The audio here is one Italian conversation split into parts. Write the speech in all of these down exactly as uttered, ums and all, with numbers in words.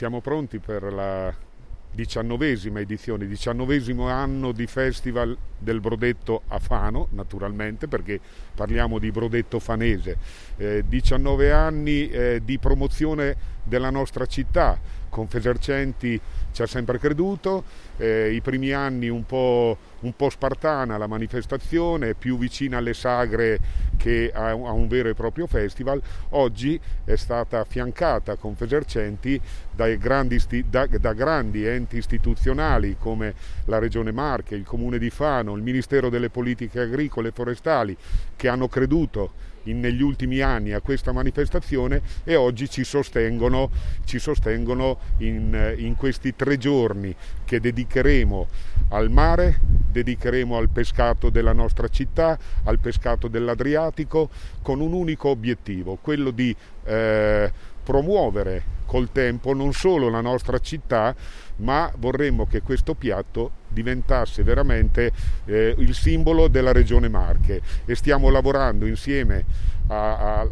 siamo pronti per la diciannovesima edizione, diciannovesimo anno di Festival del Brodetto a Fano, naturalmente, perché parliamo di Brodetto fanese, eh, diciannove anni eh, di promozione della nostra città. Confesercenti ci ha sempre creduto, eh, i primi anni un po', un po' spartana la manifestazione, più vicina alle sagre che a, a un vero e proprio festival. Oggi è stata affiancata Confesercenti dai grandi sti, da, da grandi enti istituzionali come la Regione Marche, il Comune di Fano, il Ministero delle Politiche Agricole e Forestali, che hanno creduto in, negli ultimi anni a questa manifestazione e oggi ci sostengono, ci sostengono in, in questi tre giorni che dedicheremo al mare, dedicheremo al pescato della nostra città, al pescato dell'Adriatico, con un unico obiettivo, quello di eh, promuovere col tempo non solo la nostra città, ma vorremmo che questo piatto diventasse veramente eh, il simbolo della Regione Marche, e stiamo lavorando insieme a, a,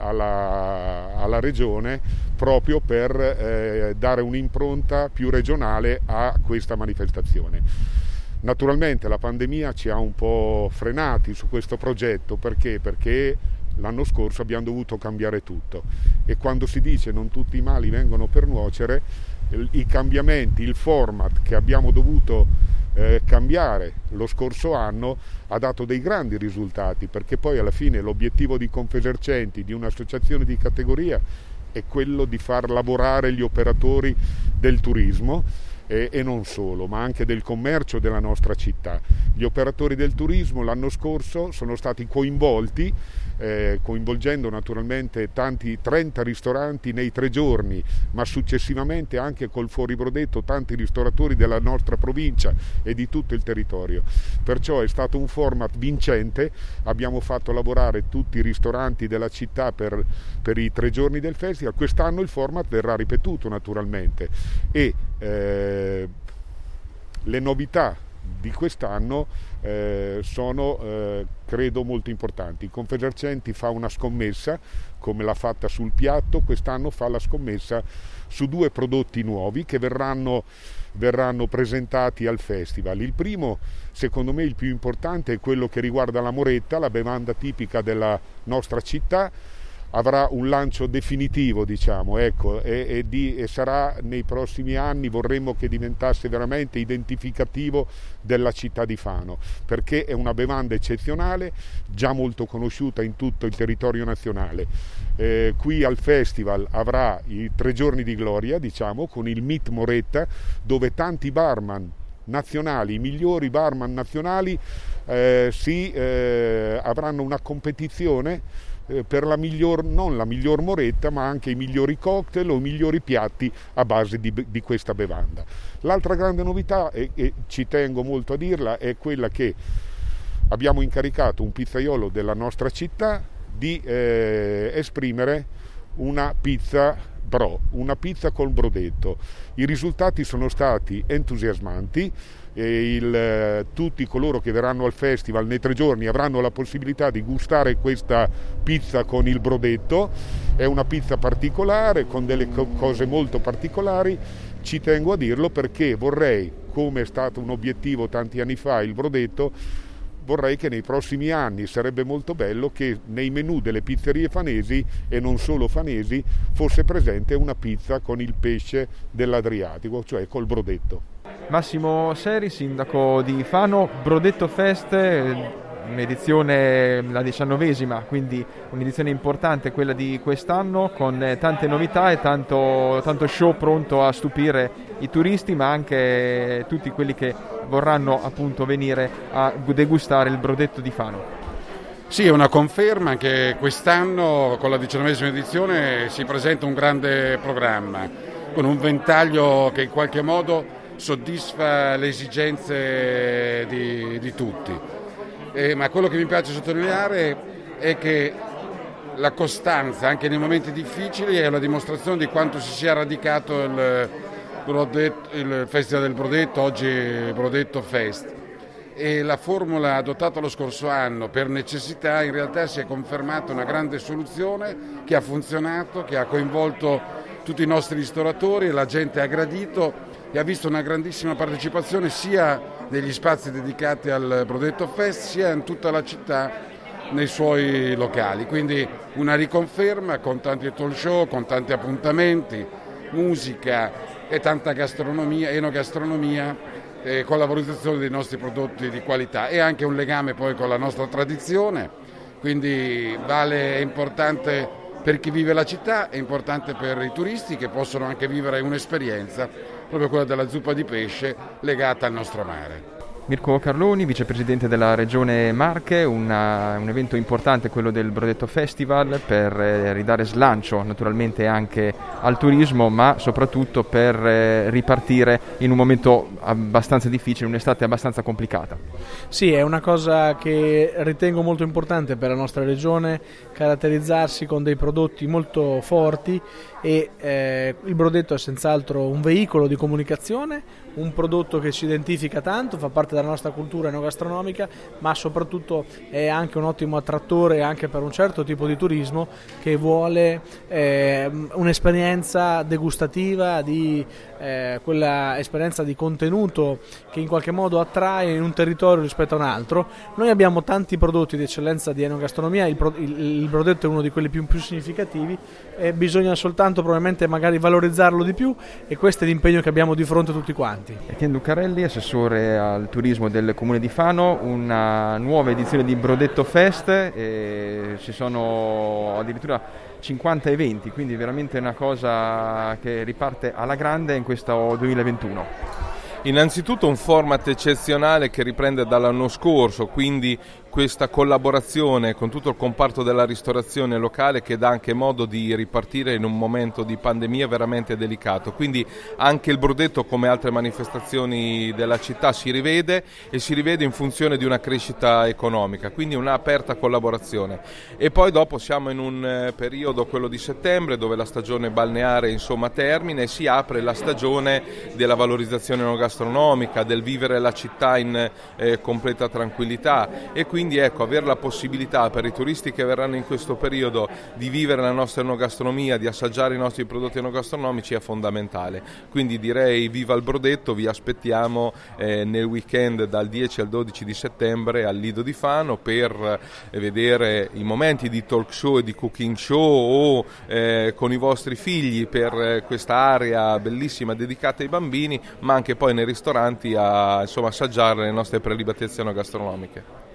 alla, alla Regione proprio per eh, dare un'impronta più regionale a questa manifestazione. Naturalmente la pandemia ci ha un po' frenati su questo progetto, perché? Perché l'anno scorso abbiamo dovuto cambiare tutto, e quando si dice non tutti i mali vengono per nuocere, i cambiamenti, il format che abbiamo dovuto eh, cambiare lo scorso anno ha dato dei grandi risultati, perché poi alla fine l'obiettivo di Confesercenti, di un'associazione di categoria, è quello di far lavorare gli operatori del turismo e, e non solo, ma anche del commercio della nostra città. Gli operatori del turismo l'anno scorso sono stati coinvolti, eh, coinvolgendo naturalmente tanti trenta ristoranti nei tre giorni, ma successivamente anche col Fuori Brodetto tanti ristoratori della nostra provincia e di tutto il territorio. Perciò è stato un format vincente, abbiamo fatto lavorare tutti i ristoranti della città per, per i tre giorni del festival. Quest'anno il format verrà ripetuto naturalmente, e eh, le novità di quest'anno eh, sono eh, credo molto importanti. Confesercenti fa una scommessa, come l'ha fatta sul piatto, quest'anno fa la scommessa su due prodotti nuovi che verranno, verranno presentati al festival. Il primo, secondo me il più importante, è quello che riguarda la moretta, la bevanda tipica della nostra città. Avrà un lancio definitivo, diciamo, ecco, e, e, di, e sarà nei prossimi anni, vorremmo che diventasse veramente identificativo della città di Fano, perché è una bevanda eccezionale, già molto conosciuta in tutto il territorio nazionale. Eh, qui al festival avrà i tre giorni di gloria, diciamo, con il Meet Moretta, dove tanti barman nazionali, i migliori barman nazionali, eh, si, eh, avranno una competizione per la miglior, non la miglior moretta, ma anche i migliori cocktail o i migliori piatti a base di, di questa bevanda. L'altra grande novità, e, e ci tengo molto a dirla, è quella che abbiamo incaricato un pizzaiolo della nostra città di eh, esprimere una pizza bro, una pizza col brodetto. I risultati sono stati entusiasmanti. E il, tutti coloro che verranno al festival nei tre giorni avranno la possibilità di gustare questa pizza con il brodetto. È una pizza particolare, con delle co- cose molto particolari. Ci tengo a dirlo perché vorrei, come è stato un obiettivo tanti anni fa il brodetto, vorrei che nei prossimi anni, sarebbe molto bello che nei menù delle pizzerie fanesi, e non solo fanesi, fosse presente una pizza con il pesce dell'Adriatico, cioè col brodetto. Massimo Seri, sindaco di Fano. Brodetto Fest, un'edizione, la diciannovesima, quindi un'edizione importante quella di quest'anno, con tante novità e tanto, tanto show pronto a stupire i turisti, ma anche tutti quelli che vorranno appunto venire a degustare il Brodetto di Fano. Sì, è una conferma che quest'anno con la diciannovesima edizione si presenta un grande programma, con un ventaglio che in qualche modo soddisfa le esigenze di, di tutti. Eh, ma quello che mi piace sottolineare è che la costanza anche nei momenti difficili è la dimostrazione di quanto si sia radicato il, brodetto, il Festival del Brodetto, oggi il Brodetto Fest. E la formula adottata lo scorso anno per necessità in realtà si è confermata una grande soluzione che ha funzionato, che ha coinvolto tutti i nostri ristoratori e la gente ha gradito e ha visto una grandissima partecipazione sia negli spazi dedicati al Brodetto Fest sia in tutta la città nei suoi locali. Quindi una riconferma con tanti talk show, con tanti appuntamenti, musica e tanta gastronomia, enogastronomia, eh, con la valorizzazione dei nostri prodotti di qualità e anche un legame poi con la nostra tradizione. Quindi vale, è importante per chi vive la città, è importante per i turisti che possono anche vivere un'esperienza, proprio quella della zuppa di pesce legata al nostro mare. Mirko Carloni, vicepresidente della Regione Marche, una, un evento importante, quello del Brodetto Festival, per eh, ridare slancio naturalmente anche al turismo, ma soprattutto per eh, ripartire in un momento abbastanza difficile, un'estate abbastanza complicata. Sì, è una cosa che ritengo molto importante per la nostra regione, caratterizzarsi con dei prodotti molto forti e eh, il Brodetto è senz'altro un veicolo di comunicazione, un prodotto che ci identifica tanto, fa parte della nostra cultura enogastronomica, ma soprattutto è anche un ottimo attrattore anche per un certo tipo di turismo che vuole eh, un'esperienza degustativa, di eh, quella esperienza di contenuto che in qualche modo attrae in un territorio rispetto a un altro. Noi abbiamo tanti prodotti di eccellenza di enogastronomia, il, pro, il, il Brodetto è uno di quelli più, più significativi e bisogna soltanto probabilmente magari valorizzarlo di più, e questo è l'impegno che abbiamo di fronte a tutti quanti. Etienne Lucarelli, assessore al turismo del Comune di Fano, una nuova edizione di Brodetto Fest, e ci sono addirittura cinquanta eventi, quindi veramente una cosa che riparte alla grande in questo duemilaventuno. Innanzitutto un format eccezionale che riprende dall'anno scorso, quindi questa collaborazione con tutto il comparto della ristorazione locale che dà anche modo di ripartire in un momento di pandemia veramente delicato. Quindi anche il Brodetto, come altre manifestazioni della città, si rivede e si rivede in funzione di una crescita economica, quindi un'aperta collaborazione. E poi dopo siamo in un periodo, quello di settembre, dove la stagione balneare insomma termina e si apre la stagione della valorizzazione enogastronomica, del vivere la città in eh, completa tranquillità, e quindi ecco, avere la possibilità per i turisti che verranno in questo periodo di vivere la nostra enogastronomia, di assaggiare i nostri prodotti enogastronomici è fondamentale. Quindi direi viva il Brodetto, vi aspettiamo eh, nel weekend dal dieci al dodici di settembre al Lido di Fano per eh, vedere i momenti di talk show e di cooking show o eh, con i vostri figli per eh, questa area bellissima dedicata ai bambini, ma anche poi nei ristoranti a insomma assaggiare le nostre prelibatezze enogastronomiche.